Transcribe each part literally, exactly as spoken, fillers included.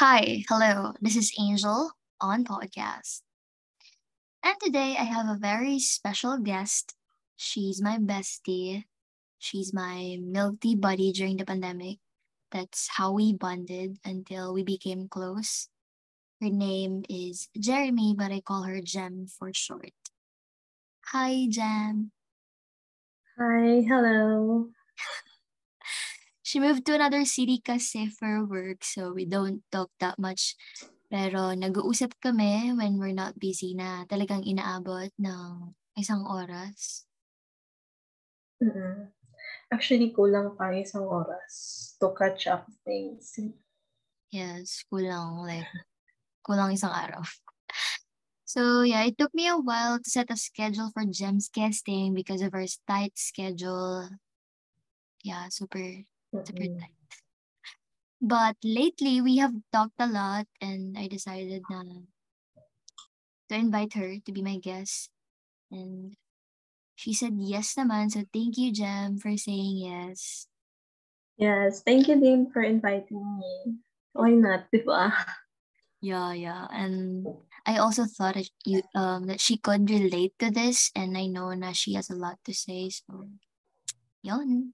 Hi, hello. This is Angel on podcast. And today I have a very special guest. She's my bestie. She's my milk tea buddy during the pandemic. That's how we bonded until we became close. Her name is Jeremy, but I call her Jem for short. Hi, Jem. Hi, hello. She moved to another city kasi for work, so we don't talk that much. Pero nag-uusap kami when we're not busy na talagang inaabot ng isang oras. Mm. Actually, kulang pa isang oras to catch up things. Yes, kulang like, kulang isang araw. So yeah, it took me a while to set a schedule for Gem's guesting because of our tight schedule. Yeah, super, super Mm-mm. tight. But lately, we have talked a lot and I decided na to invite her to be my guest. And she said yes naman. So thank you, Gem, for saying yes. Yes, thank you din for inviting me. Why not, di ba? Yeah, yeah. And I also thought that you um that she could relate to this and I know na she has a lot to say. So yun.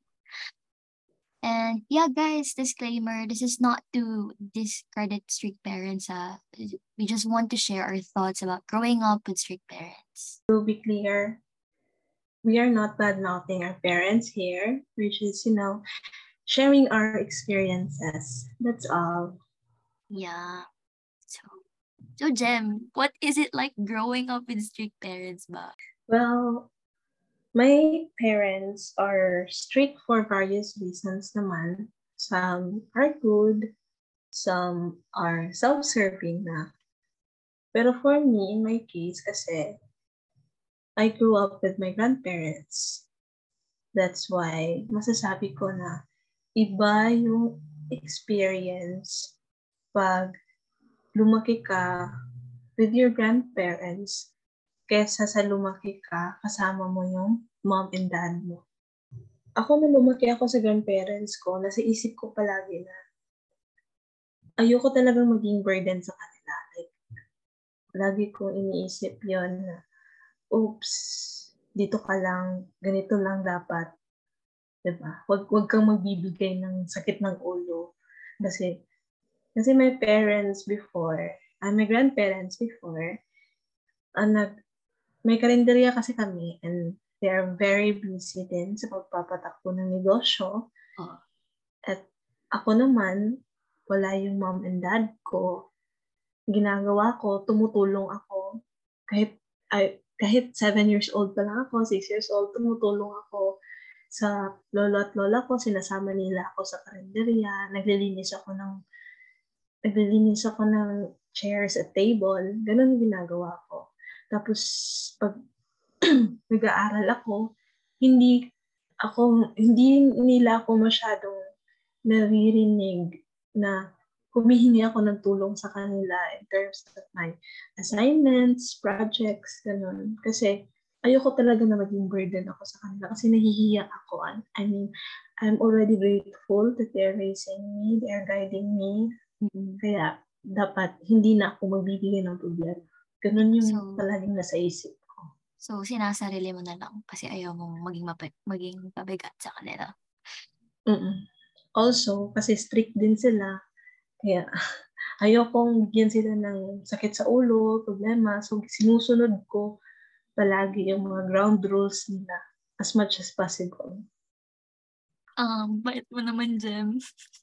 And yeah, guys, disclaimer, this is not to discredit strict parents. Uh, we just want to share our thoughts about growing up with strict parents. To be clear, we are not bad-mouthing our parents here. We're just, you know, sharing our experiences. That's all. Yeah. So, so Jem, what is it like growing up with strict parents ba? Well, my parents are strict for various reasons naman. Some are good, some are self-serving na. Pero for me, in my case, kasi I grew up with my grandparents. That's why masasabi ko na iba yung experience pag lumaki ka with your grandparents kesa sa lumaki ka kasama mo yung mom and dad mo. Ako na lumaki ako sa grandparents ko, nasa isip ko palagi na ayoko talagang maging burden sa kanila. Like, lagi kong iniisip yon na, oops, dito ka lang, ganito lang dapat. Diba? Wag, wag kang magbibigay ng sakit ng ulo. Kasi, kasi my parents before, uh, my grandparents before, uh, nag, may karinderya kasi kami and they are very busy din sa pagpapatakbo ng negosyo. Oh. At ako naman, wala yung mom and dad ko. Ginagawa ko, tumutulong ako. Kahit, ay, kahit seven years old pa lang ako, six years old, tumutulong ako sa lolo at lola ko, sinasama nila ako sa karinderya, naglilinis ako ng naglilinis ako ng chairs at table, ganun ginagawa ko. Tapos, pag nag-aaral ako, hindi ako, hindi nila ako masyadong naririnig na humihingi ako ng tulong sa kanila in terms of my assignments, projects, ganun. Kasi ayoko talaga na maging burden ako sa kanila kasi nahihiya ako. I mean, I'm already grateful that they're raising me, they're guiding me. Mm-hmm. Kaya dapat hindi na ako magbibigay ng problema. Ganun yung So, palaging nasa isip ko. So, sinasarili mo na lang kasi ayaw mong maging, map- maging pabigat sa kanila. Mm-mm. Also, kasi strict din sila. Kaya ayokong bigyan sila ng sakit sa ulo, problema. So, sinusunod ko palagi yung mga ground rules nila as much as possible. Um, bait mo naman, Jem.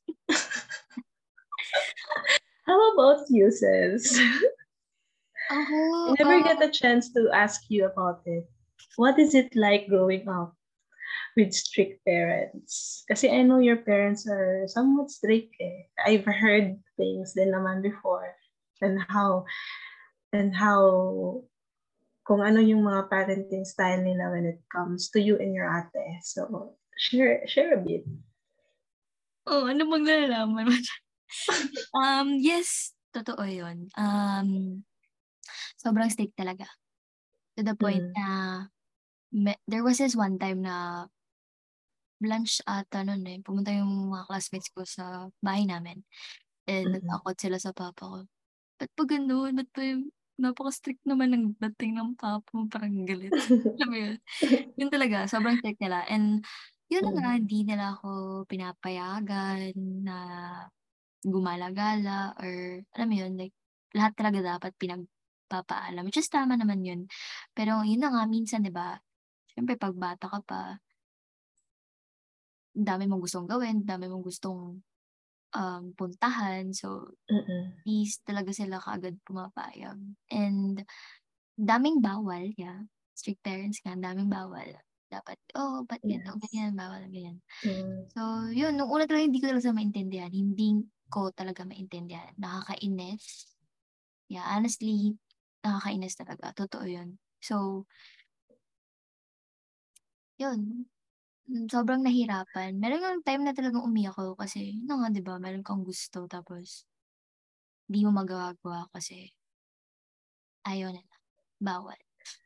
How about you, sis? Ako, I never uh, get a chance to ask you about it. What is it like growing up with strict parents? Kasi I know your parents are somewhat strict eh. I've heard things din naman before and how and how kung ano yung mga parenting style nila when it comes to you and your ate. So, share share a bit. oh, ano bang nalalaman mo? um, yes, totoo yun. Um, sobrang strict talaga. To the point Mm. na me- there was this one time na lunch ata nun eh. Pumunta yung mga classmates ko sa bahay namin. And Mm. natakot sila sa papa ko. Ba't pa gano'n? Ba't pa yung napaka-strict naman ng dating ng papa mo, parang galit. Alam mo yun? Yun talaga, sobrang strict nila. And yun na nga, Mm. hindi nila ako pinapayagan na gumala-gala or alam mo yun, like lahat talaga dapat pinagpapaalam. Which is tama naman yun. Pero yun na nga, minsan 'di ba, siyempre 'pag bata ka pa, ang dami mong gustong gawin, ang dami mong gustong, um, puntahan. So, Mm. di talaga sila kaagad pumapayag. And daming bawal, yeah. Strict parents nga, ang daming bawal. Dapat, "Oh, ba't ganito, Yes. ganyan, bawal, ganyan." Mm. So, yun, nung una talaga hindi ko talaga maintindihan. Hindi ko talaga maintindihan. Nakakainis. Yeah, honestly, nakakainis talaga. Totoo yun. So, yun. Mm, sobrang nahirapan. Meron ngang time na talagang umiyak ako kasi, yun na nga, di ba, meron kang gusto tapos di mo magawa-gawa kasi ayaw nila. Bawal.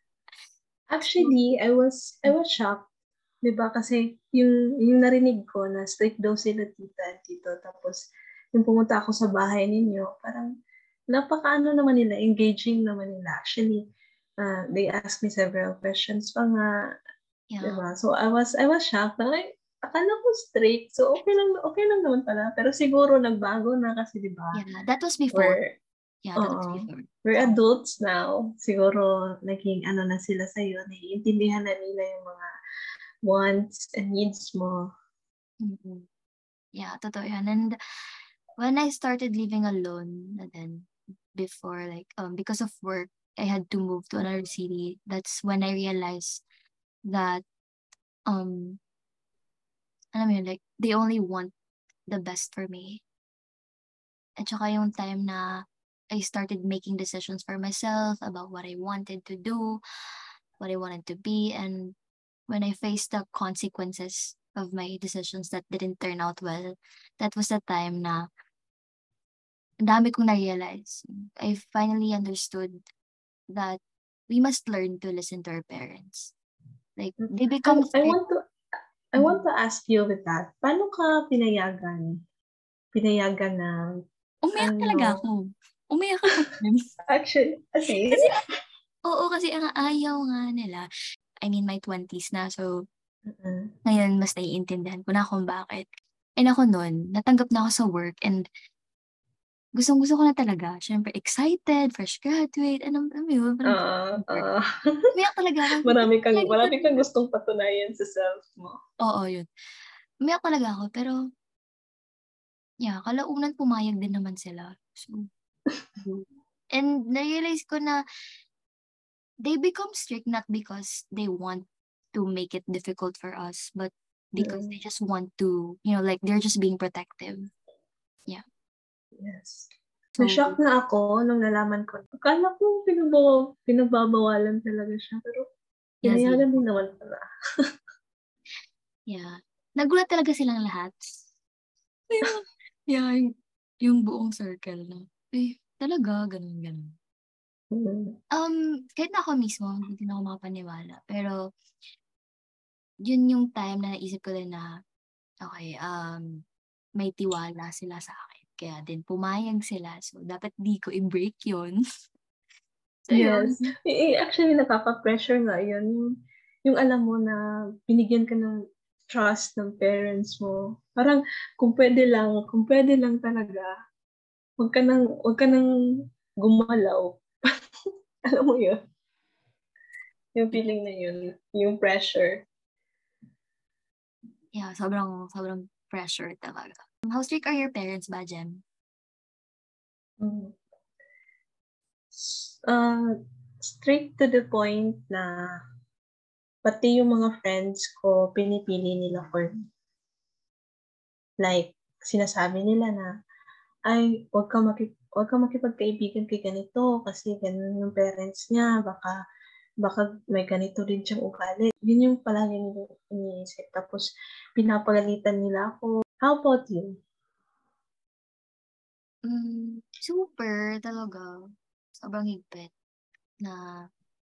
So, Actually, I was I was shocked, 'di ba? Kasi yung yung narinig ko na strict daw sila tita at tito tapos yung pumunta ako sa bahay ninyo, parang napakaano naman nila, engaging naman nila. Actually, uh, they asked me several questions pa nga, 'di yeah. ba? So I was I was shocked na ay, akala ko strict. So okay lang okay lang naman pala. Pero siguro nagbago na kasi 'di ba? Yeah, that was before. We're Yeah, that was Oo. before. We're So, adults now. Siguro naging ano na sila sa'yo, naiintindihan na nila yung mga wants and needs mo. mm yeah, totoo yan. And when I started living alone, and then before, like, um, because of work, I had to move to another city. That's when I realized that, um, alam mo yun, like, they only want the best for me. At saka yung time na I started making decisions for myself about what I wanted to do, what I wanted to be, and when I faced the consequences of my decisions that didn't turn out well, that was the time na ang dami kong na-realize. I finally understood that we must learn to listen to our parents. Like, they I become I strict. want to I want Mhm. to ask you with that, paano ka pinayagan pinayagan na Umiyak talaga ano, ako. Umiyak ako dun. actually kasi Kasi oo, kasi ang ayaw nga nila. I mean, my twenties na, so mm. ngayon mas naiintindihan ko na kung bakit. And ako nun, natanggap na ako sa work and gustong-gusto ko na talaga. Siyempre excited, fresh graduate, ano alam mo yun, parang Oo, work. oo. Umiyak talaga ako. Marami kang Lagi marami kang talaga. gustong patunayan sa self mo. Oo, yun. Umiyak talaga ako pero yeah, kalaunan pumayag din naman sila. So, yun. And na-realize ko na they become strict not because they want to make it difficult for us, but because they Mm. just want to, you know, like they're just being protective. Yeah. Yes. So, Na-shock na ako nung nalaman ko. Akala ko pinagbawa pinagbabawalan talaga siya, pero yes, yeah. pinayagan din naman pala. Yeah. Nagulat talaga silang lahat. Ayun. Yeah, yung, yung buong circle na. Eh, talaga, ganun, ganun. Mm. Um, kahit na ako mismo, hindi din ako makapaniwala. Pero, yun yung time na naisip ko din na, okay, um, may tiwala sila sa akin. Kaya din pumayag sila. So, dapat di ko i-break yun. So, Yes. yun. Eh, eh, actually nakaka-pressure nga yun, yung yung alam mo na binigyan ka ng trust ng parents mo. Parang kung puwede lang kung puwede lang talaga, wag ka ng wag ka ng gumalaw. Alam mo yun? Yung feeling na yun, yung pressure. Yeah, sobrang, sobrang pressure talaga. How strict are your parents ba, Jem? Mm. S ah, strict to the point na pati yung mga friends ko pinipili nila for me. Like, sinasabi nila na, "Ay, 'wag kang maki 'wag kang makipagkaibigan kay ganito kasi ganun yung parents niya, baka baka may ganito din siyang ugali." Yun yung palagi nilang iniisip tapos pinapagalitan nila ako. How about you? Hmm, super talaga. Sobrang higpit na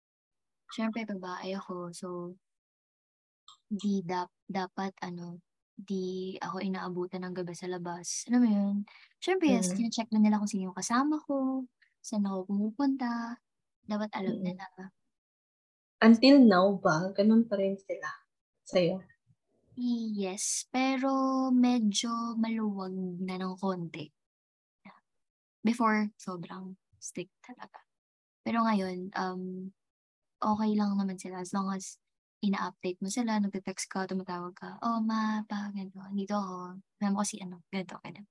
siyempre babae ako, so di dap dapat ano, di ako inaabutan ng gabi sa labas. Alam mo yun? Siyempre, yes, Mm. chine-check na nila kung sino yung kasama ko, saan ako pumupunta. Dapat alam Mm. nila. Until now ba, ganun pa rin sila sa'yo? Yes, pero medyo maluwag na ng konti. Before, sobrang strict talaga. Pero ngayon, um, okay lang naman sila as long as ina-update mo sila, nagte-text ka, tumatawag ka, "Oh, ma, pa, ganito, andito ako. Alam mo kasi ano, ganito, ganyan."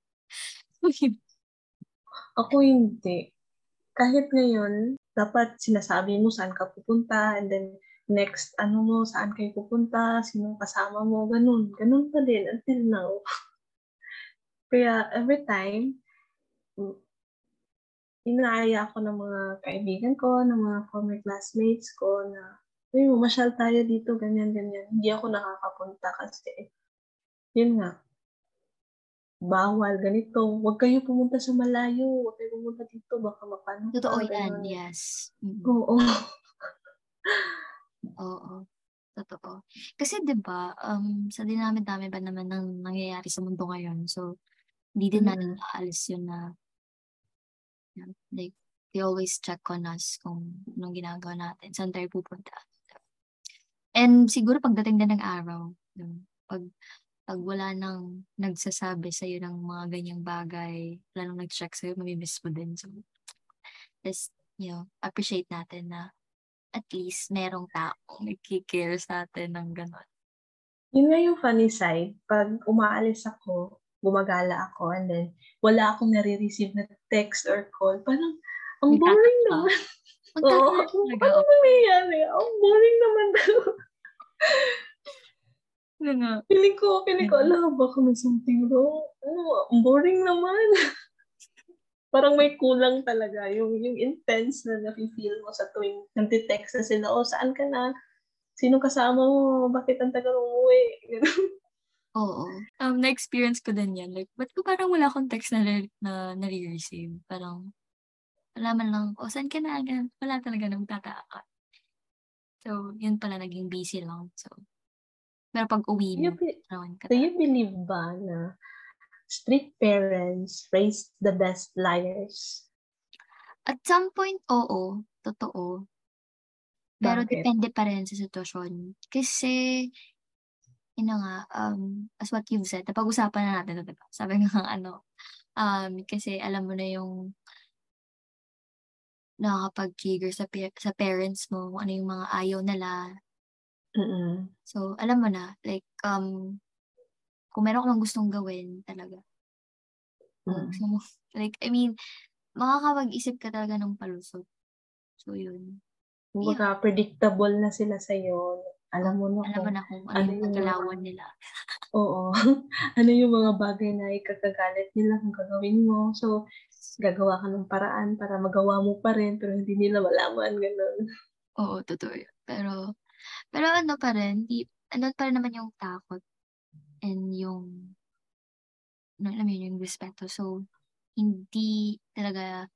Ako hindi. Kahit ngayon, dapat sinasabi mo saan ka pupunta, and then next, ano mo, saan kayo pupunta, sino kasama mo, ganun. Ganun pa din until now. Kaya every time, mm, inaaya ako ng mga kaibigan ko, ng mga former classmates ko na, uy, mamasyal tayo dito, ganyan, ganyan. Hindi ako nakakapunta kasi, yun nga, bawal, ganito. Huwag kayo pumunta sa malayo. Huwag kayo pumunta dito. Baka mapano ka, Totoo yan, gano'n. yes. Mm. Oo. Oo, totoo. Kasi 'di ba, um, sa dinami-dami ba naman ng nangyayari sa mundo ngayon, so hindi din natin Mm. maaalis yun na, yan, like, they always check on us kung anong ginagawa natin, saan tayo pupunta. And siguro pagdating din ng araw, yun, 'pag 'pag wala nang nagsasabi sa'yo ng mga ganyang bagay, wala nang nag-check sa'yo, mami-miss mo din. So, just, you know, appreciate natin na at least merong taong nagki-care sa'tin ng gano'n. Yun nga yung funny side. 'Pag umaalis ako, gumagala ako, and then wala akong nare-receive na text or call, parang ang boring Nagtataka. naman. Oo, Magtataka talaga ano ako. nangyayari? Ang boring naman daw. Yun nga. Feeling ko feeling ko, Mm. "Hala, baka may something wrong." Ano, ang boring naman. Parang may kulang talaga yung yung intense na nafi-feel mo sa tuwing nagte-text na sila, "Oh, saan ka na? Sino kasama mo? Bakit ang tagal umuwi?" Gano'n. Oo. Um, na-experience ko din 'yan, like, ba't ko parang wala akong text na nare na nare-receive, parang wala man lang, "Oh, saan ka na?" Gano'n. Wala talaga, nagtataka ka. So, yun pala naging busy lang, so pero pag-uwi Do you mo, be meron ka do talaga. you believe ba na strict parents raise the best liars? At some point, oo, totoo. Pero Bakit? depende pa rin sa sitwasyon. Kasi, yun na nga, um, as what you've said, napag-usapan na natin 'to, 'di ba? Sabi nga ano, um, kasi alam mo na yung nakakapag-trigger sa pa sa parents mo, kung ano yung mga ayaw nila. Mm. So, alam mo na, like, um, kung meron ka mang gustong gawin talaga, kung Mm. gusto mo like, I mean, makakapag-isip ka talaga ng palusot. So, yun. Kumbaga Yun, predictable na sila sa'yo. Alam oh, mo na alam mo kung na kung ano ano yung yung mga gagalawan nila. oo, ano yung mga bagay na ikakagalit nila kung gagawin mo. So, gagawa ka ng paraan para magawa mo pa rin pero hindi nila malaman, gano'n. Oo, totoo yun. Pero pero ano pa rin, di andun pa rin naman yung takot and yung no, alam mo yun, yung respeto. So, hindi talaga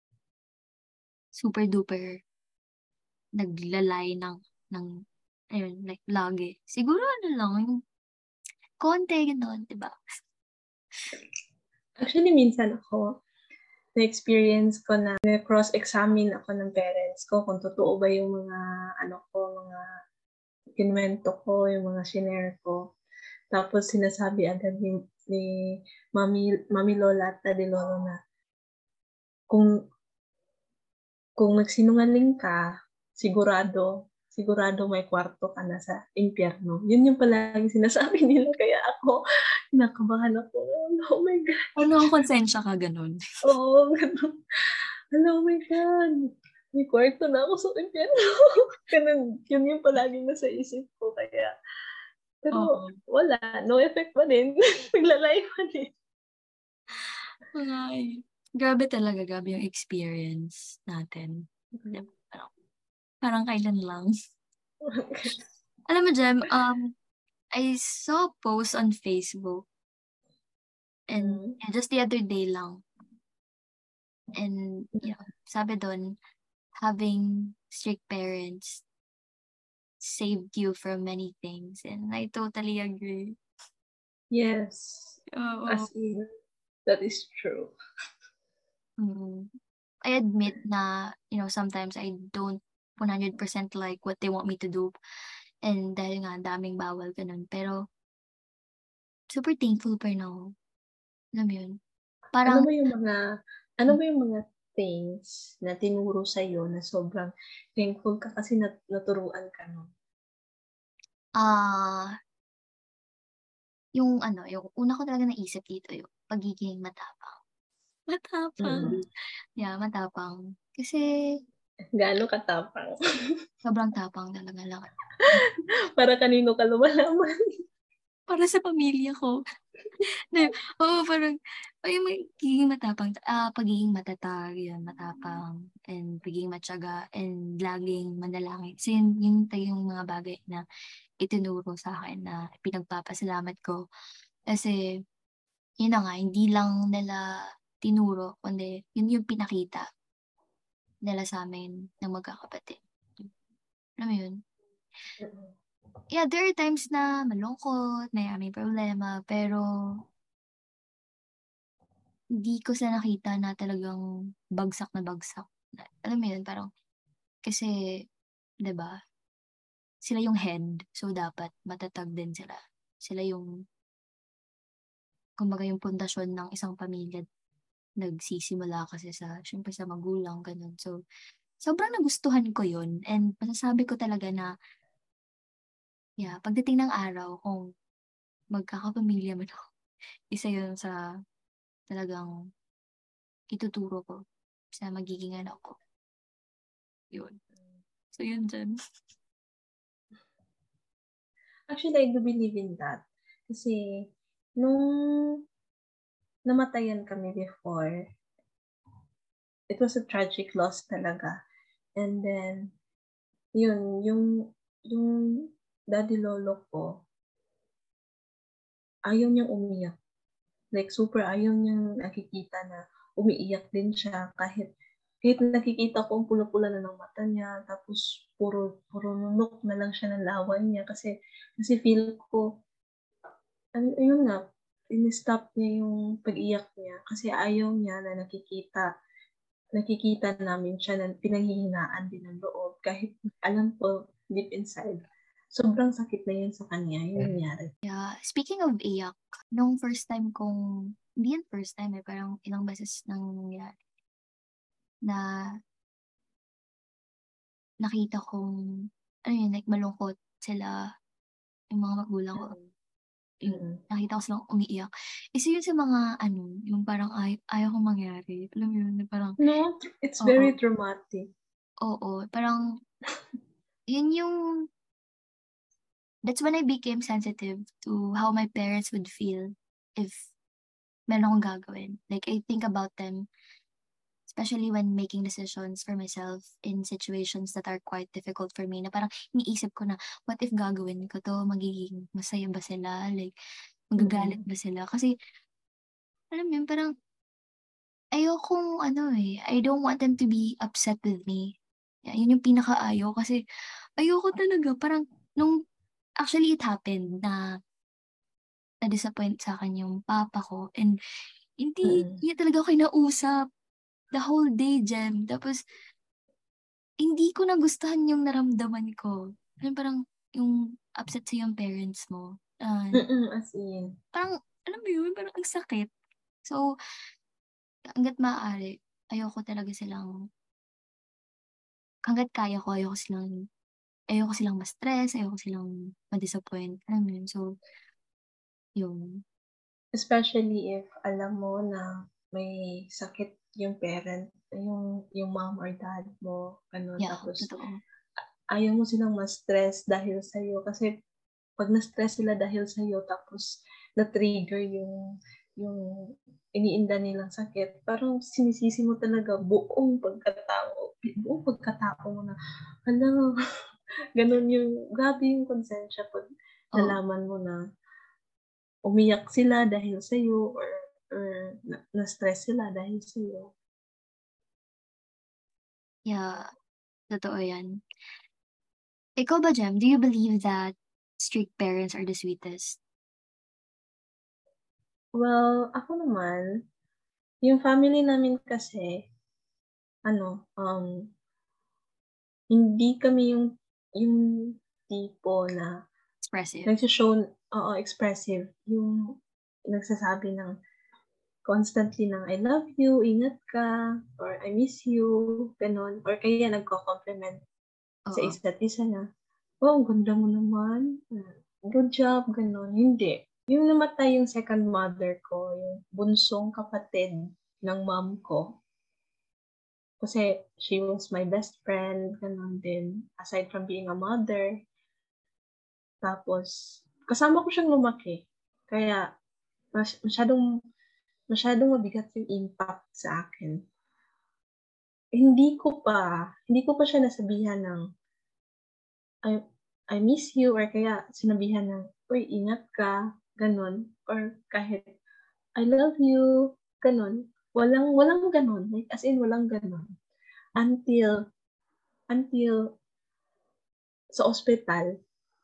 super duper nagla-lie ng ng ayun, like lagi. Siguro ano lang, yung konti gano'n, 'di ba? Actually, minsan ako, na-experience ko na na-cross-examine ako ng parents ko kung totoo ba yung mga ano ko, mga kinuwento ko, yung mga shinare ko. Tapos sinasabi agad ni ni mami mami lola at daddy lolo na kung kung nagsinungaling ka, sigurado sigurado may kwarto ka na sa impyerno. Yun yung palaging sinasabi nila kaya ako kinakabahan ako. Oh my God, Ano ang konsensya ka gano'n? oo, gano'n. Hala, oh my God, may kwarto na ako sa impyerno. Gano'n, yun yung palaging nasa isip ko kaya pero Oo, wala, no effect pa din. Nagla-lie pa din. mga grabe talaga, grabe yung experience natin. 'Di Mm. ba, parang parang kailan lang. Alam mo Jem, um, I saw a post on Facebook and Mm. yeah, just the other day lang, and yeah, sabi dun, having strict parents saved you from many things, and I totally agree. Yes. Oo. As in, that is true. Mm. I admit na, you know, sometimes I don't one hundred percent like what they want me to do. And dahil nga ang daming bawal, gano'n. Pero super thankful pa rin ako. Alam mo yun? Ano Parang ba yung mga ano ba yung mga things na tinuro sa'yo na sobrang thankful ka kasi nat naturuan ka nun? ah, yung ano, yung una ko talaga naisip dito yung pagiging matapang. Matapang. Mm. Yeah, matapang. Kasi Gaano katapang? sobrang tapang talaga lang. Para kanino ka lumalaban? Para sa pamilya ko. Na oo, parang ay magiging matapang, ah, pagiging matatag, yun, matapang and pagiging matiyaga and laging manalangin. So yun yun talaga yung mga bagay na itinuro sa'kin na pinagpapasalamat ko. Kasi yun na nga, hindi lang nila tinuro kundi yun yung pinakita nila sa'min ng magkakapatid. Alam mo yun? Mm. Yeah, there are times na malungkot, na may problema, pero hindi ko sila nakita na talagang bagsak na bagsak. Na alam mo yun, parang kasi 'di ba, sila yung head, so dapat matatag din sila. Sila yung kumbaga yung pundasyon ng isang pamilya nagsisimula kasi sa siyempre sa magulang, gano'n. So, sobrang nagustuhan ko yun and masasabi ko talaga na, yeah, pagdating ng araw kung magkakapamilya man ako, isa yun sa talagang ituturo ko sa magiging anak ko, yun. So yun diyan. Actually, I do believe in that. Kasi nung namatayan kami before, it was a tragic loss talaga. And then, yun, yung yung daddy lolo ko, ayaw niyang umiyak. Like super ayaw niyang nakikita na umiiyak din siya kahit kahit nakikita ko ang pula-pula na ng mata niya tapos puro puro nunok na lang siya ng lawan niya kasi kasi feel ko ano ayun nga, ini-stop niya yung pag-iyak niya kasi ayaw niya na nakikita nakikita namin siya na pinanghihinaan din ng loob kahit alam ko deep inside, sobrang sakit na yun sa kanya yung nangyari. Yeah, speaking of iyak, nung first time kong hindi yan first time, eh, parang ilang beses nang nangyari na nakita kong ano yun, like malungkot sila, yung mga magulang ko, Mm, yung mm. nakita ko silang umiiyak. Isa yun sa mga ano, yung parang ay ayaw kong mangyari. Alam mo yun, na parang No, it's oo, very traumatic. oo, parang yun yung that's when I became sensitive to how my parents would feel if meron akong gagawin. Like, I think about them, especially when making decisions for myself in situations that are quite difficult for me, na parang iniisip ko na, what if gagawin ko 'to, magiging masaya ba sila? Like, magagalit Mm, ba sila? Kasi alam mo yun, parang ayokong ano, eh, I don't want them to be upset with me. Ya yun yung pinakaayaw kasi ayoko talaga parang nung actually it happened na na-disappoint sa'kin yung papa ko and hindi mm. niya talaga ako kinausap the whole day, Jem. Tapos hindi ko nagustuhan yung naramdaman ko. Yung parang yung upset sa yung parents mo. Ah, Mm, as in. parang alam mo yun, parang ang sakit. So, hangga't maaari ayoko talaga silang hangga't kaya ko ayoko silang ayoko silang ma-stress, ayoko silang ma-disappoint, alam mo yun. So, yun. Especially if alam mo na may sakit yung parent, yung yung mom or dad mo, gano'n. Yeah, Tapos totoo. ayaw mo silang ma-stress dahil sa'yo kasi 'pag na-stress sila dahil sa'yo tapos na-trigger yung yung iniinda nilang sakit, parang sinisisi mo talaga buong pagkatao, buong pagkatao mo na, hala, gano'n yung grabe yung konsensya 'pag Oo, nalaman mo na umiyak sila dahil sa'yo or or na na-stress sila dahil sa'yo. yeah, totoo yan. Ikaw ba, Jem, do you believe that strict parents are the sweetest? Well, ako naman, yung family namin kasi, ano, um, hindi kami yung yung tipo na Expressive. nagso-show oo, expressive. Yung nagsasabi ng constantly ng, "I love you, ingat ka," or "I miss you," gano'n. Or kaya nagko-compliment sa Oo. isa't isa na, "Wow, ang ganda mo naman, hmm, good job," gano'n. Hindi. Yung namatay yung second mother ko, yung bunsong kapatid ng mom ko, kasi she was my best friend, gano'n din, aside from being a mother. Tapos kasama ko siyang lumaki, kaya mas masyadong masyadong mabigat yung impact sa akin. Hindi ko pa hindi ko pa siya nasabihan ng, I I miss you or kaya sinabihan ng, "Uy, ingat ka," gano'n or kahit, "I love you," gano'n. Walang walang gano'n, like as in walang gano'n. Until until sa ospital,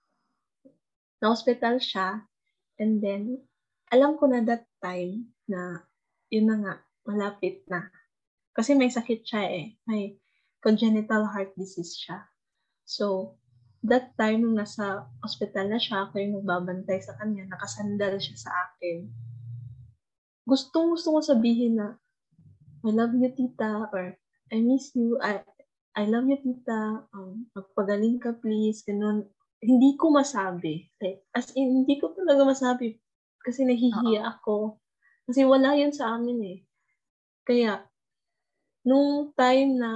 na-ospital siya and then alam ko na that time na yun na nga, malapit na. Kasi may sakit siya, eh, may congenital heart disease siya. So, that time nung nasa ospital na siya, ako yung nagbabantay sa kanya, nakasandal siya sa akin. Gustong-gusto ko sabihin na, "I love you tita," or "I miss you," I "I love you tita, um, magpagaling ka please," gano'n. Hindi ko masabi, like as in hindi ko talaga masabi kasi Oo. nahihiya ako. Kasi wala yun sa amin, eh. Kaya nung time na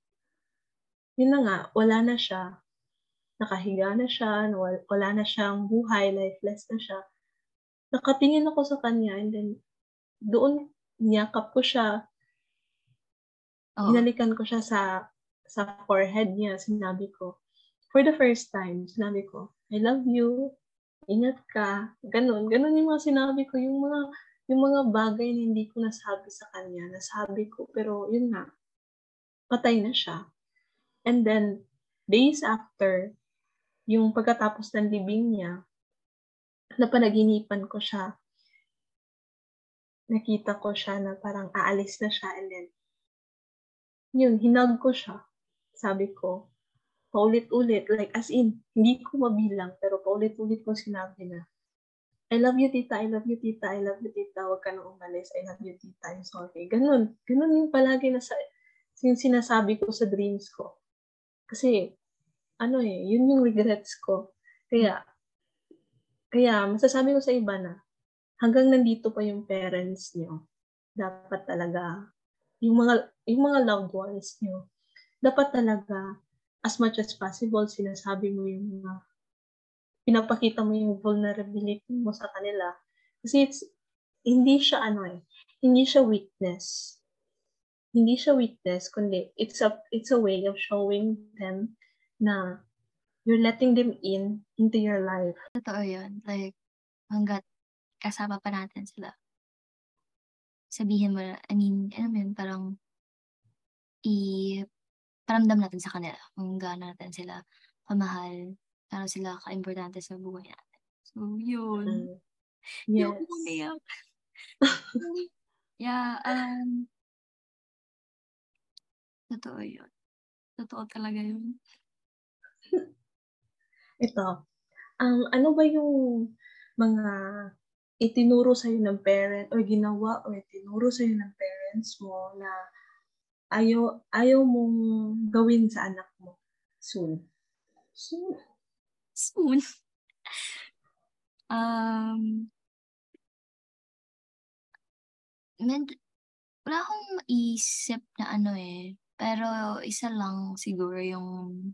yun na nga, wala na siya, nakahiga na siya, nawal wala na siyang buhay, lifeless na siya, nakatingin ako sa kanya and then doon niyakap ko siya, Oo. hinalikan ko siya sa sa forehead niya, sinabi ko, for the first time, sinabi ko, "I love you, ingat ka." Gano'n, gano'n yung mga sinabi ko, yung mga yung mga bagay na hindi ko nasabi sa kanya, nasabi ko pero yun nga, patay na siya. And then days after, yung pagkatapos ng libing niya, napanaginipan ko siya. Nakita ko siya na parang aalis na siya and then, yun hinug ko siya. Sabi ko, paulit-ulit like as in hindi ko mabilang pero paulit-ulit kong sinabi na, "I love you tita, I love you tita, I love you tita, wag ka ng umalis, I love you tita, I'm sorry." Gano'n, gano'n yung palagi na sa yung sinasabi ko sa dreams ko. Kasi ano, eh, yun yung regrets ko. Hmm. Kaya kaya masasabi ko sa iba na hanggang nandito pa yung parents niyo, dapat talaga yung mga yung mga loved ones niyo, dapat talaga as much as possible sinasabi mo yung mga pinapakita mo yung vulnerability mo sa kanila. Kasi it's hindi siya ano, eh, hindi siya weakness. Hindi siya weakness kundi it's a it's a way of showing them na you're letting them in into your life. Totoo yun. Like, hangga't kasama pa natin sila, sabihin mo na I mean, alam mo yun, parang iparamdam natin sa kanila kung gaano natin sila kamahal, gaano sila kaimportante sa buhay natin. So, yun. Mm, Ayoko yes. umiyak. Yeah, um, totoo yun. Totoo talaga yun. Ito, ang ano ba yung mga itinuro sa'yo ng parent or ginawa o itinuro sa'yo ng parents mo na ayaw ayaw mong gawin sa anak mo soon? Soon? Soon. Um, med wala akong maisip na ano, eh, pero isa lang siguro yung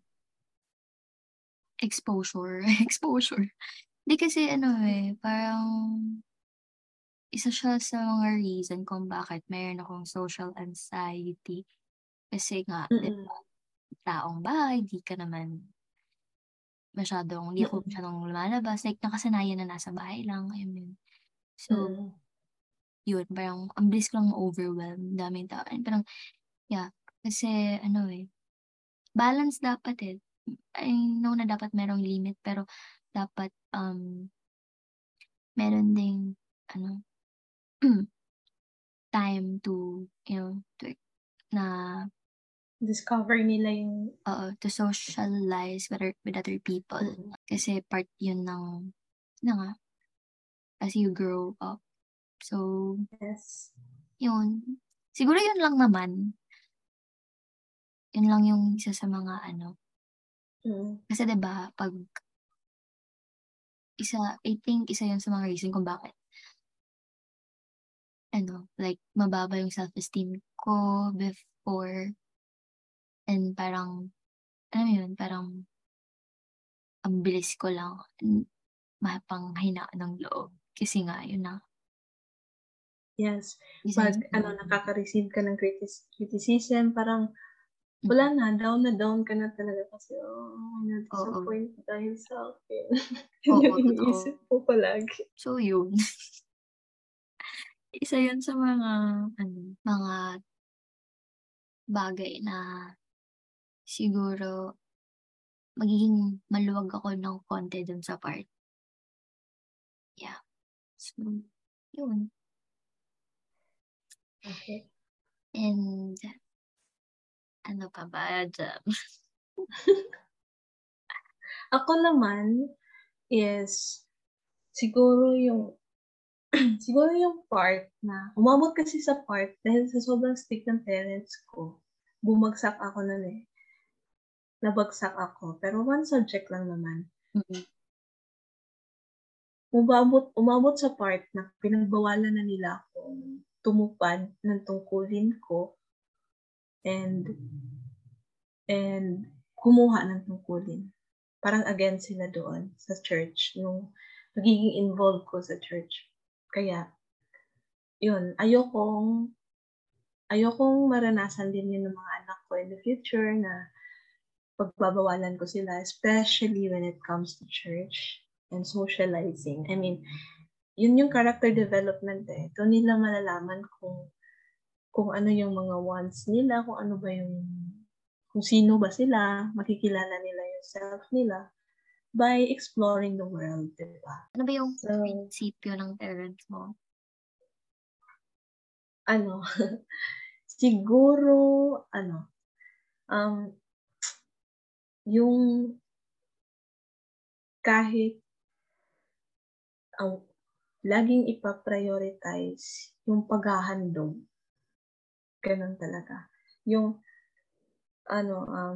exposure, exposure. Hindi kasi ano, eh, parang isa siya sa mga reason kung bakit meron akong social anxiety. Kasi nga, 'di Mm, ba, taong bahay, 'di ka naman masyadong hindi ako mm, masyadong lumalabas, like nakasanayan na nasa bahay lang, alam mo yun. So, mm, yun parang ang bilis ko lang ma-overwhelm, daming tao and parang yeah, kasi ano, eh, balance dapat, eh. I know na dapat merong limit pero dapat, um, meron ding ano time to, you know, to na Discover nila yung oo, to socialize with other, with other people. mm, Kasi part yun ng, na nga, as you grow up. So, yes. yun. Siguro yun lang naman. Yun lang yung isa sa mga ano. Mm, Kasi 'di ba pag isa, I think isa yun sa mga reason kung bakit ano, like mababa yung self-esteem ko before and parang, alam mo yun, parang ang bilis ko lang n mapanghinaan ng loob. Kasi nga yun na, yes. isa yun 'Pag sa ano, mga nakaka-receive ka ng critis criticism parang mm, wala na, down na down ka na talaga kasi, "Oh, oo, na-disappoint dahil sa'kin." Yun oo, yung totoo. iniisip ko palagi. So yun, isa yun sa mga ano, mga bagay na siguro magiging maluwag ako ng konti dun sa part. Yeah. So, yun. Okay. And ano pa ba diyan? Ako naman is siguro yung siguro yung part na umabot kasi sa part dahil sa sobrang strict ng parents ko, bumagsak ako nun, eh. Nabagsak ako, pero one subject lang naman. Mm, Umabot umabot sa part na pinagbawalan na nila akong tumupad ng tungkulin ko and and kumuha ng tungkulin. Parang against sila doon sa church, nung pagiging involved ko sa church. Kaya yun, ayokong ayokong maranasan din yun ng mga anak ko in the future na pagbabawalan ko sila, especially when it comes to church and socializing. I mean, yun yung character development, eh. Doon nila malalaman kung kung ano yung mga wants nila, kung ano ba yung kung sino ba sila, makikilala nila yung self nila by exploring the world, 'di ba? ano ba yung So, prinsipyo ng parents mo? ano, siguro ano, um, yung kahit ang laging ipa-prioritize yung paghahandog, gano'n talaga. Yung ano, um,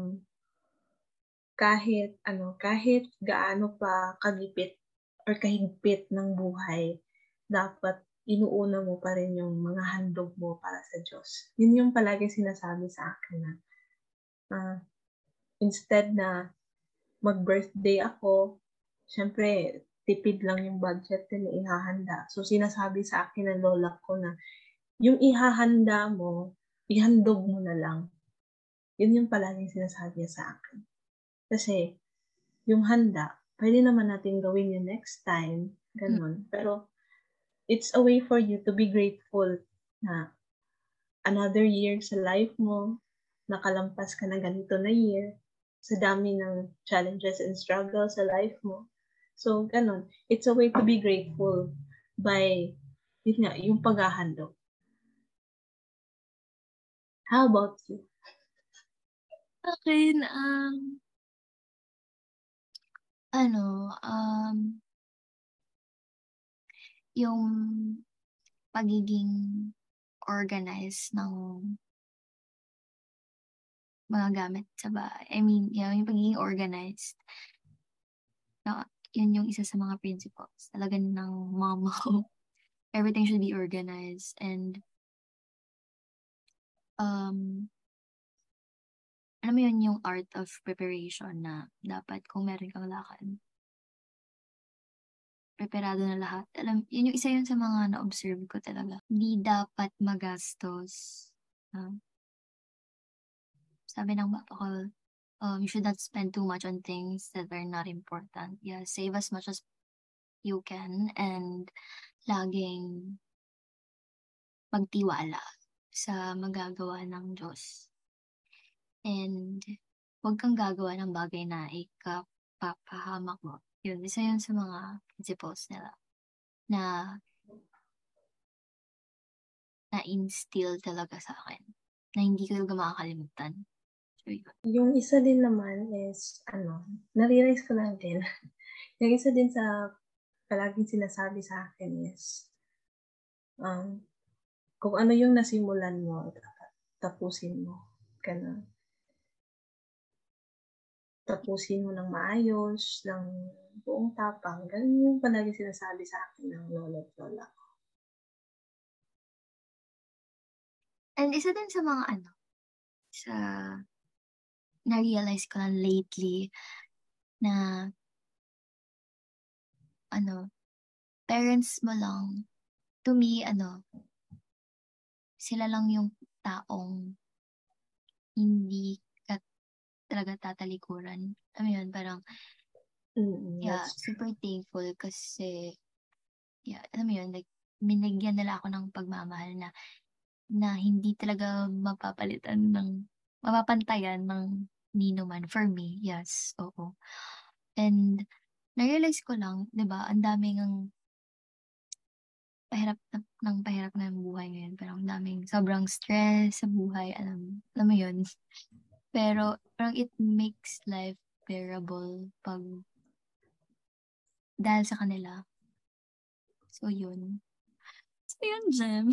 kahit ano, kahit gaano pa kagipit or kahigpit ng buhay, dapat inuuna mo pa rin yung mga handog mo para sa Diyos. Yun yung palaging sinasabi sa akin na, ah, instead na mag-birthday ako, siyempre tipid lang yung budget din na ihahanda. So, sinasabi sa akin ng lola ko na, yung ihahanda mo, ihandog mo na lang. Yun yung palaging sinasabi niya sa akin. Kasi, yung handa, pwede naman natin gawin yun next time, Hmm, ganun. Pero, it's a way for you to be grateful na another year sa life mo, nakalampas ka ng ganito na year, sa dami ng challenges and struggles sa life mo. So, ganun. It's a way to be grateful by, yun nga, yung paghahandog. How about you? sa'kin, um, ano, um, yung pagiging organized ng mga gamit sa bahay. I mean, yun, yung pagiging organized. Na, yun yung isa sa mga principles talaga ng mama ko. Everything should be organized and um, alam mo yun yung art of preparation na dapat kung meron kang lakad, preparado na lahat. Alam, yun yung isa yun sa mga na-observe ko talaga. Hindi dapat magastos. Ah, sabi ng papa ko, um, you should not spend too much on things that are not important. Yeah, save as much as you can and laging magtiwala sa magagawa ng Diyos. And huwag kang gagawa ng bagay na ikapapahamak mo. Yun, isa yun sa mga principles nila na na-instill talaga sa akin na hindi ko talaga makakalimutan. So, yun. Yung isa din naman is, ano, na-realize ko lang din. Yung isa din sa palaging sinasabi sa akin is, um, kung ano yung nasimulan mo, dapat tapusin mo. Ganun. Tapusin mo ng maayos, ng buong tapang. Ganun yung palagi sinasabi sa akin ng lolo at lola ko. And isa din sa mga ano, sa na-realize ko lang lately na ano, parents mo lang, to me, ano, sila lang yung taong hindi ka talaga tatalikuran. Alam mo yun, parang, Mm, yeah, that's true. super thankful kasi, yeah, alam mo yun, like, minigyan nila ako ng pagmamahal na na hindi talaga mapapalitan ng mapapantayan ng nino man for me. Yes, oo. And na-realize ko lang, 'di ba, ang daming ang pahirap na ng pahirap na yung buhay ngayon. Parang ang daming sobrang stress sa buhay, alam alam mo 'yun. Pero parang it makes life bearable 'pag dahil sa kanila. So 'yun. So 'yun, Jem.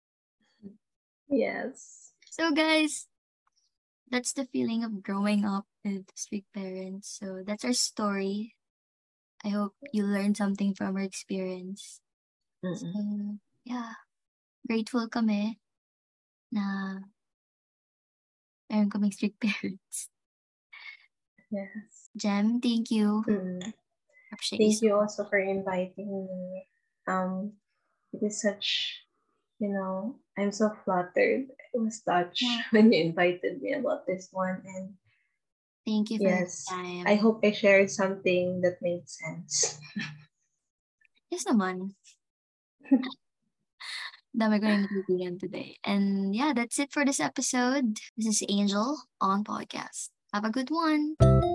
Yes. So guys, that's the feeling of growing up with strict parents. So that's our story. I hope you learned something from our experience. Mm-mm. So, yeah. Grateful kami na meron kaming strict parents. Yes. Jem, thank you. Mm. Appreciate Thank so you much. also for inviting me. Um, it is such, you know, I'm so flattered. I was touched Yeah. when you invited me about this one. And Thank you for your yes, time. I hope I shared something that made sense. Yes naman. Dami ko rin natutunan today. And yeah, that's it for this episode. This is Angel on podcast. Have a good one.